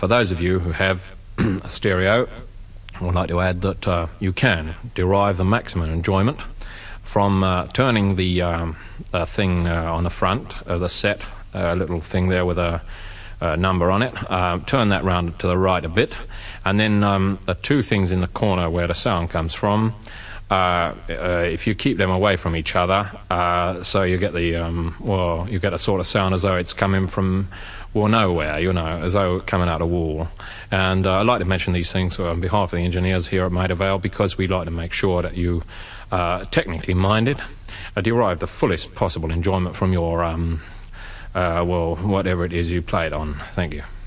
For those of you who have a stereo, I would like to add that you can derive the maximum enjoyment from turning the thing on the front of the set, a little thing there with a number on it, turn that round to the right a bit, and then the two things in the corner where the sound comes from, if you keep them away from each other, so you get the you get a sort of sound as though it's coming from nowhere, as though coming out of a wall. And I'd like to mention these things on behalf of the engineers here at Maida Vale, because we'd like to make sure that you, technically minded, derive the fullest possible enjoyment from your whatever it is you play it on. Thank you.